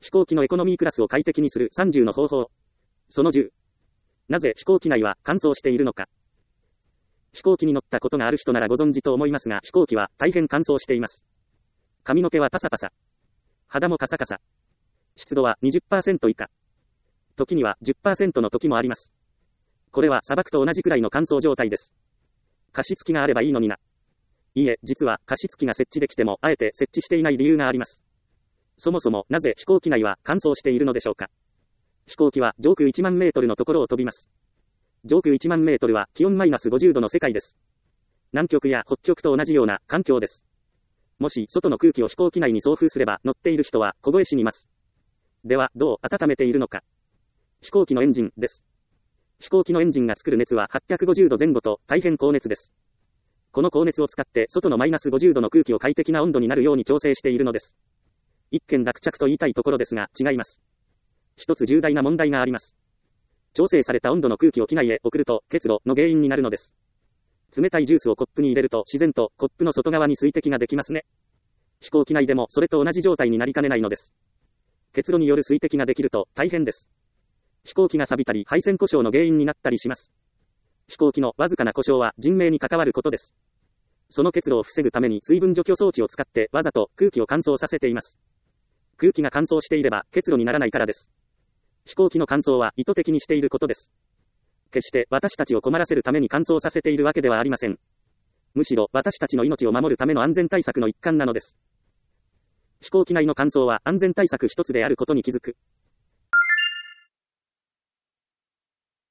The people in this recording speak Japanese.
飛行機のエコノミークラスを快適にする30の方法。その10。なぜ飛行機内は乾燥しているのか。飛行機に乗ったことがある人ならご存知と思いますが、飛行機は大変乾燥しています。髪の毛はパサパサ。肌もカサカサ。湿度は 20% 以下。時には 10% の時もあります。これは砂漠と同じくらいの乾燥状態です。加湿器があればいいのにな。いいえ、実は加湿器が設置できても、あえて設置していない理由があります。そもそもなぜ飛行機内は乾燥しているのでしょうか。飛行機は上空1万メートルのところを飛びます。上空1万メートルは気温マイナス50度の世界です。南極や北極と同じような環境です。もし外の空気を飛行機内に送風すれば乗っている人は凍え死にます。ではどう温めているのか。飛行機のエンジンです。飛行機のエンジンが作る熱は850度前後と大変高熱です。この高熱を使って外のマイナス50度の空気を快適な温度になるように調整しているのです。一見落着と言いたいところですが違います。一つ重大な問題があります。調整された温度の空気を機内へ送ると結露の原因になるのです。冷たいジュースをコップに入れると自然とコップの外側に水滴ができますね。飛行機内でもそれと同じ状態になりかねないのです。結露による水滴ができると大変です。飛行機が錆びたり配線故障の原因になったりします。飛行機のわずかな故障は人命に関わることです。その結露を防ぐために水分除去装置を使ってわざと空気を乾燥させています。空気が乾燥していれば結露にならないからです。飛行機の乾燥は意図的にしていることです。決して私たちを困らせるために乾燥させているわけではありません。むしろ私たちの命を守るための安全対策の一環なのです。飛行機内の乾燥は安全対策一つであることに気づく。